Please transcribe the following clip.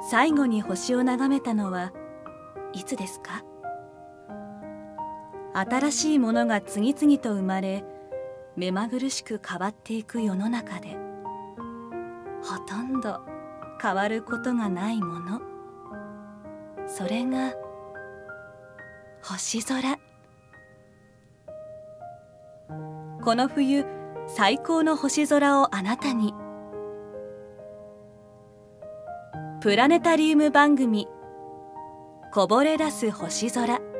最後に星を眺めたのはいつですか？新しいものが次々と生まれ、目まぐるしく変わっていく世の中で、ほとんど変わることがないもの、それが星空。この冬、最高の星空をあなたに。プラネタリウム番組、こぼれ出す星空。